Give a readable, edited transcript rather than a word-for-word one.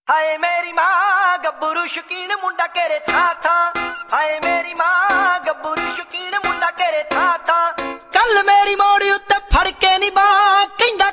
ਹਾਏ ਮੇਰੀ ਮਾਂ ਗੱਭਰੂ ਸ਼ੌਕੀਨ ਮੁੰਡਾ ਘੇਰੇ ਥਾਂ ਥਾਂ। ਹਾਏ ਮੇਰੀ ਮਾਂ ਗੱਭਰੂ ਸ਼ੌਕੀਨ ਮੁੰਡਾ ਘੇਰੇ ਥਾਂ ਥਾਂ। ਕੱਲ ਮੇਰੀ ਮੋੜ ਉੱਤੇ ਫੜ ਕੇ ਨੀ ਬਾਂਹ ਕਹਿੰਦਾ